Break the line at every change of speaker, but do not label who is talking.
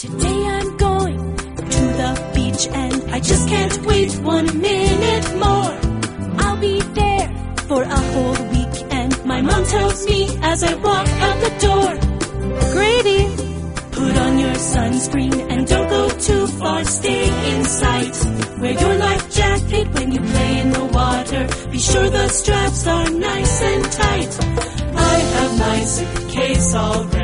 Today I'm going to the beach and I just can't wait 1 minute more. I'll be there for a whole week and my mom tells me as I walk out the door, Grady, put on your sunscreen and don't go too far, stay in sight. Wear your life jacket when you play in the water. Be sure the straps are nice and tight. I have my suitcase all ready.